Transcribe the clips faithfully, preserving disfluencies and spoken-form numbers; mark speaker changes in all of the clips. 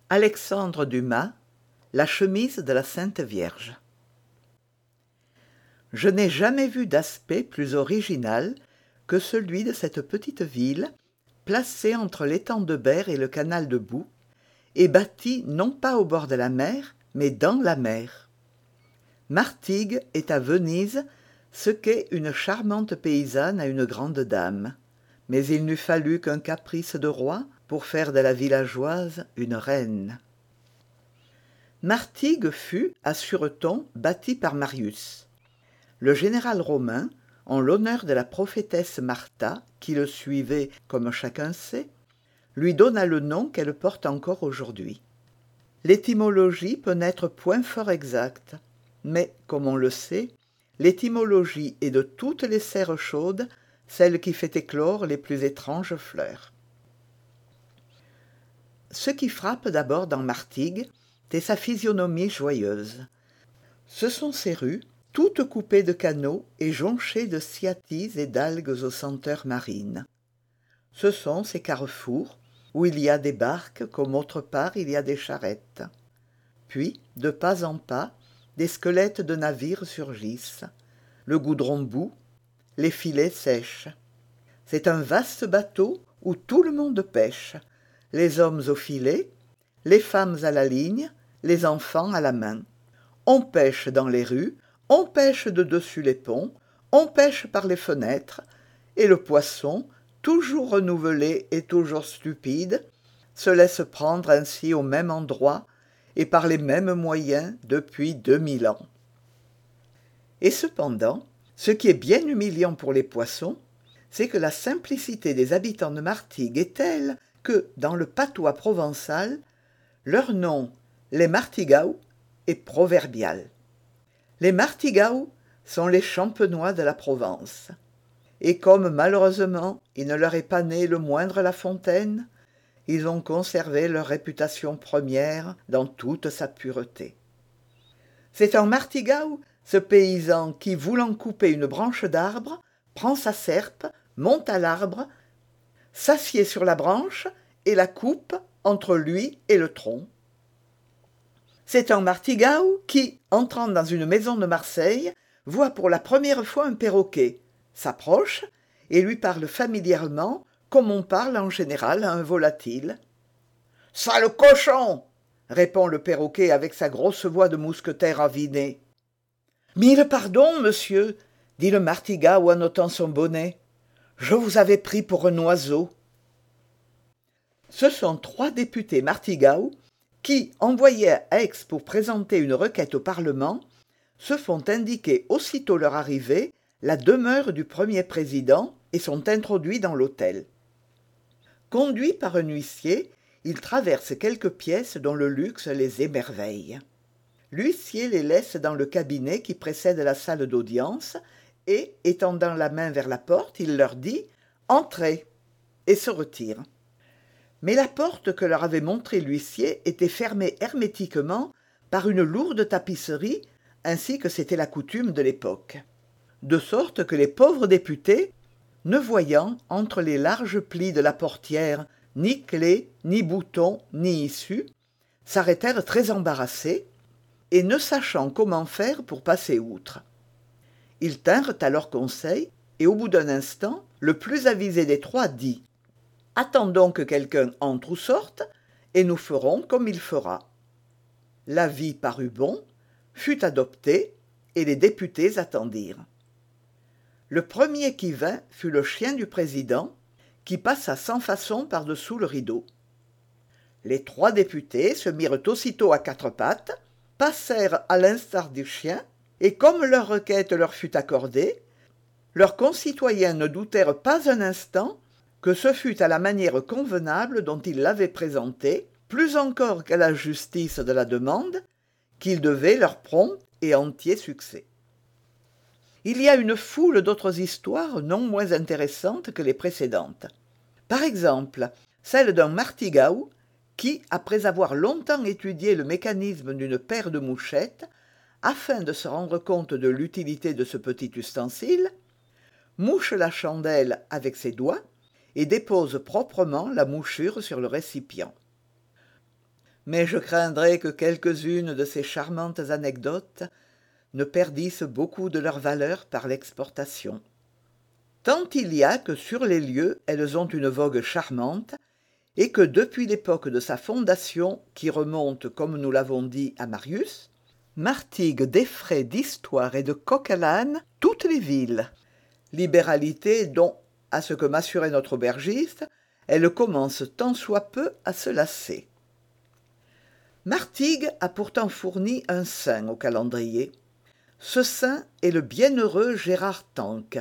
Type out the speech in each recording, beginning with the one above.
Speaker 1: Alexandre Dumas, La chemise de la Sainte Vierge. Je n'ai jamais vu d'aspect plus original que celui de cette petite ville, placée entre l'étang de Berre et le canal de Boucs, et bâtie non pas au bord de la mer, mais dans la mer. Martigues est à Venise ce qu'est une charmante paysanne à une grande dame. Mais il n'eût fallu qu'un caprice de roi pour faire de la villageoise une reine. Martigues fut, assure-t-on, bâtie par Marius. Le général romain, en l'honneur de la prophétesse Martha, qui le suivait, comme chacun sait, lui donna le nom qu'elle porte encore aujourd'hui. L'étymologie peut n'être point fort exacte, mais, comme on le sait, l'étymologie est de toutes les serres chaudes celle qui fait éclore les plus étranges fleurs. Ce qui frappe d'abord dans Martigues, c'est sa physionomie joyeuse. Ce sont ses rues, toutes coupées de canaux et jonchées de cyathis et d'algues aux senteurs marines. Ce sont ses carrefours, où il y a des barques comme autre part il y a des charrettes. Puis, de pas en pas, des squelettes de navires surgissent. Le goudron bout, les filets sèchent. C'est un vaste bateau où tout le monde pêche, les hommes au filet, les femmes à la ligne, les enfants à la main. On pêche dans les rues, on pêche de dessus les ponts, on pêche par les fenêtres, et le poisson, toujours renouvelé et toujours stupide, se laisse prendre ainsi au même endroit et par les mêmes moyens depuis deux mille ans. Et cependant, ce qui est bien humiliant pour les poissons, c'est que la simplicité des habitants de Martigues est telle que, dans le patois provençal, leur nom, les Martigaus, est proverbial. Les Martigaus sont les champenois de la Provence. Et comme malheureusement il ne leur est pas né le moindre La Fontaine, ils ont conservé leur réputation première dans toute sa pureté. C'est un Martigau, ce paysan qui, voulant couper une branche d'arbre, prend sa serpe, monte à l'arbre, s'assied sur la branche et la coupe entre lui et le tronc. C'est un Martigau qui, entrant dans une maison de Marseille, voit pour la première fois un perroquet, s'approche et lui parle familièrement comme on parle en général à un volatile. « Sale cochon !» répond le perroquet avec sa grosse voix de mousquetaire aviné. « Mille pardons, monsieur !» dit le Martigau en ôtant son bonnet. « Je vous avais pris pour un oiseau. » Ce sont trois députés Martigau qui, envoyés à Aix pour présenter une requête au Parlement, se font indiquer aussitôt leur arrivée la demeure du premier président et sont introduits dans l'hôtel. Conduits par un huissier, ils traversent quelques pièces dont le luxe les émerveille. L'huissier les laisse dans le cabinet qui précède la salle d'audience et, étendant la main vers la porte, il leur dit « Entrez » et se retire. Mais la porte que leur avait montrée l'huissier était fermée hermétiquement par une lourde tapisserie, ainsi que c'était la coutume de l'époque. De sorte que les pauvres députés, ne voyant, entre les larges plis de la portière, ni clé, ni bouton, ni issue, s'arrêtèrent très embarrassés, et ne sachant comment faire pour passer outre. Ils tinrent à leur conseil, et au bout d'un instant, le plus avisé des trois dit « Attendons que quelqu'un entre ou sorte, et nous ferons comme il fera. » L'avis parut bon, fut adopté, et les députés attendirent. Le premier qui vint fut le chien du président, qui passa sans façon par-dessous le rideau. Les trois députés se mirent aussitôt à quatre pattes, passèrent à l'instar du chien, et comme leur requête leur fut accordée, leurs concitoyens ne doutèrent pas un instant que ce fut à la manière convenable dont ils l'avaient présentée, plus encore qu'à la justice de la demande, qu'ils devaient leur prompt et entier succès. Il y a une foule d'autres histoires non moins intéressantes que les précédentes. Par exemple, celle d'un Martigau qui, après avoir longtemps étudié le mécanisme d'une paire de mouchettes, afin de se rendre compte de l'utilité de ce petit ustensile, mouche la chandelle avec ses doigts et dépose proprement la mouchure sur le récipient. mais je craindrais que quelques-unes de ces charmantes anecdotes ne perdissent beaucoup de leur valeur par l'exportation. Tant il y a que sur les lieux elles ont une vogue charmante, et que depuis l'époque de sa fondation, qui remonte, comme nous l'avons dit, à Marius, Martigues défraie d'histoire et de coq-à-l'âne toutes les villes. Libéralité dont, à ce que m'assurait notre aubergiste, elle commence tant soit peu à se lasser. Martigues a pourtant fourni un saint au calendrier. Ce saint est le bienheureux Gérard Tanque,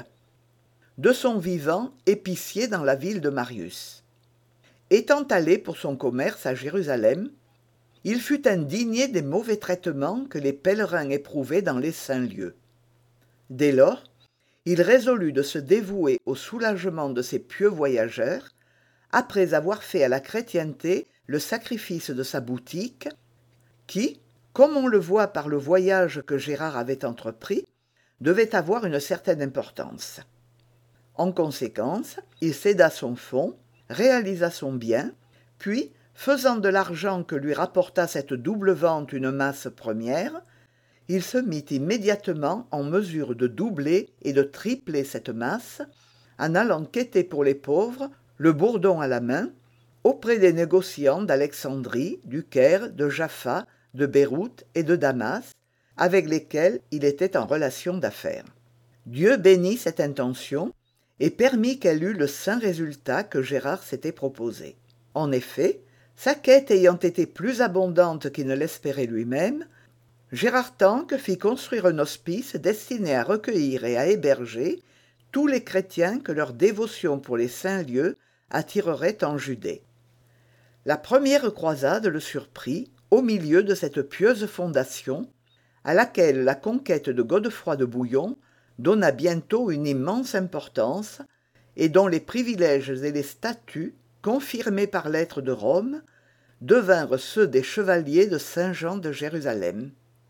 Speaker 1: de son vivant épicier dans la ville de Marius. Étant allé pour son commerce à Jérusalem, il fut indigné des mauvais traitements que les pèlerins éprouvaient dans les saints lieux. Dès lors, il résolut de se dévouer au soulagement de ces pieux voyageurs, après avoir fait à la chrétienté le sacrifice de sa boutique, qui, comme on le voit par le voyage que Gérard avait entrepris, devait avoir une certaine importance. En conséquence, il céda son fonds, réalisa son bien, puis, faisant de l'argent que lui rapporta cette double vente une masse première, il se mit immédiatement en mesure de doubler et de tripler cette masse, en allant quêter pour les pauvres, le bourdon à la main, auprès des négociants d'Alexandrie, du Caire, de Jaffa, de Beyrouth et de Damas, avec lesquels il était en relation d'affaires. Dieu bénit cette intention et permit qu'elle eût le saint résultat que Gérard s'était proposé. En effet, sa quête ayant été plus abondante qu'il ne l'espérait lui-même, Gérard Tanque fit construire un hospice destiné à recueillir et à héberger tous les chrétiens que leur dévotion pour les saints lieux attirerait en Judée. La première croisade le surprit au milieu de cette pieuse fondation, à laquelle la conquête de Godefroy de Bouillon donna bientôt une immense importance, et dont les privilèges et les statuts, confirmés par lettre de Rome, devinrent ceux des chevaliers de Saint-Jean de Jérusalem.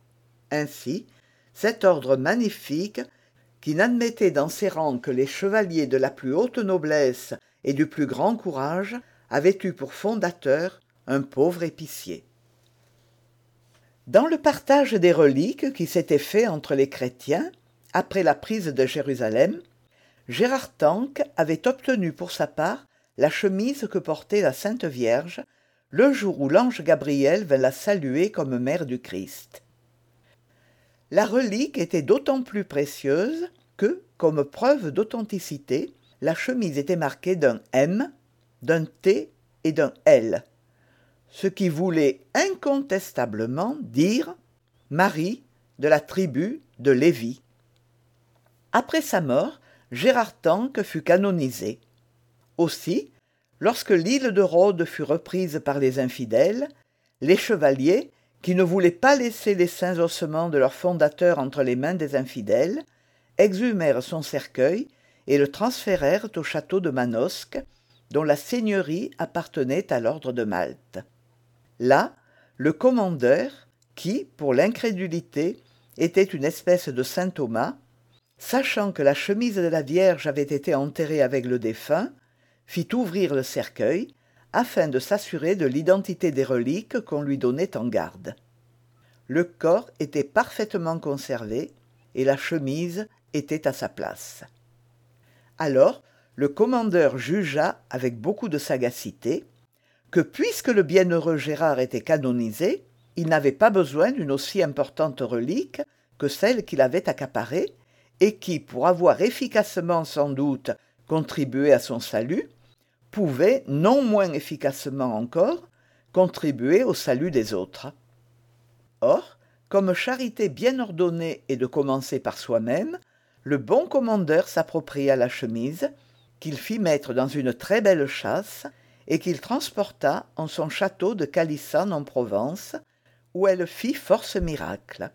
Speaker 1: Ainsi, cet ordre magnifique, qui n'admettait dans ses rangs que les chevaliers de la plus haute noblesse et du plus grand courage, avait eu pour fondateur un pauvre épicier. Dans le partage des reliques qui s'était fait entre les chrétiens, après la prise de Jérusalem, Gérard Tanque avait obtenu pour sa part la chemise que portait la Sainte Vierge le jour où l'ange Gabriel vint la saluer comme mère du Christ. La relique était d'autant plus précieuse que, comme preuve d'authenticité, la chemise était marquée d'un M, d'un T et d'un L, ce qui voulait incontestablement dire Marie de la tribu de Lévi. Après sa mort, Gérard Tanque fut canonisé. Aussi, lorsque l'île de Rhodes fut reprise par les infidèles, les chevaliers, qui ne voulaient pas laisser les saints ossements de leur fondateur entre les mains des infidèles, exhumèrent son cercueil et le transférèrent au château de Manosque, dont la seigneurie appartenait à l'ordre de Malte. Là, le commandeur, qui, pour l'incrédulité, était une espèce de saint Thomas, sachant que la chemise de la Vierge avait été enterrée avec le défunt, fit ouvrir le cercueil, afin de s'assurer de l'identité des reliques qu'on lui donnait en garde. Le corps était parfaitement conservé, et la chemise était à sa place. Alors, le commandeur jugea, avec beaucoup de sagacité, que puisque le bienheureux Gérard était canonisé, il n'avait pas besoin d'une aussi importante relique que celle qu'il avait accaparée, et qui, pour avoir efficacement sans doute contribué à son salut, pouvait, non moins efficacement encore, contribuer au salut des autres. Or, comme charité bien ordonnée est de commencer par soi-même, le bon commandeur s'appropria la chemise, qu'il fit mettre dans une très belle châsse, et qu'il transporta en son château de Calissane en Provence, où elle fit force miracle.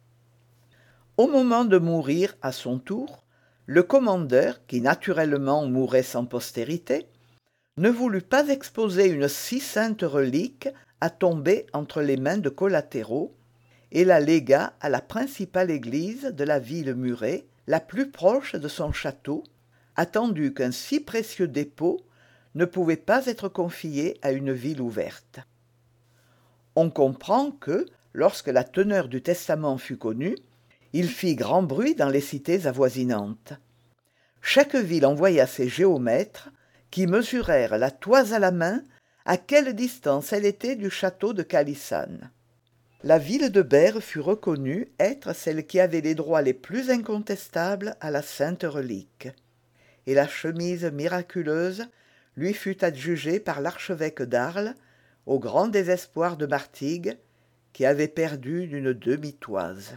Speaker 1: Au moment de mourir à son tour, le commandeur, qui naturellement mourait sans postérité, ne voulut pas exposer une si sainte relique à tomber entre les mains de collatéraux, et la légua à la principale église de la ville murée, la plus proche de son château, attendu qu'un si précieux dépôt ne pouvait pas être confié à une ville ouverte. On comprend que, lorsque la teneur du testament fut connue, il fit grand bruit dans les cités avoisinantes. Chaque ville envoya ses géomètres, qui mesurèrent la toise à la main à quelle distance elle était du château de Calissane. La ville de Berre fut reconnue être celle qui avait les droits les plus incontestables à la sainte relique, et la chemise miraculeuse lui fut adjugée par l'archevêque d'Arles, au grand désespoir de Martigues, qui avait perdu d'une demi-toise.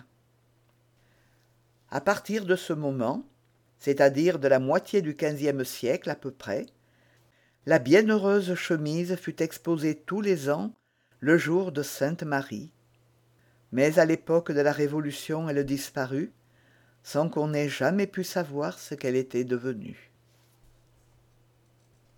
Speaker 1: À partir de ce moment, c'est-à-dire de la moitié du quinzième siècle à peu près, la bienheureuse chemise fut exposée tous les ans le jour de Sainte-Marie. Mais à l'époque de la Révolution elle disparut, sans qu'on ait jamais pu savoir ce qu'elle était devenue.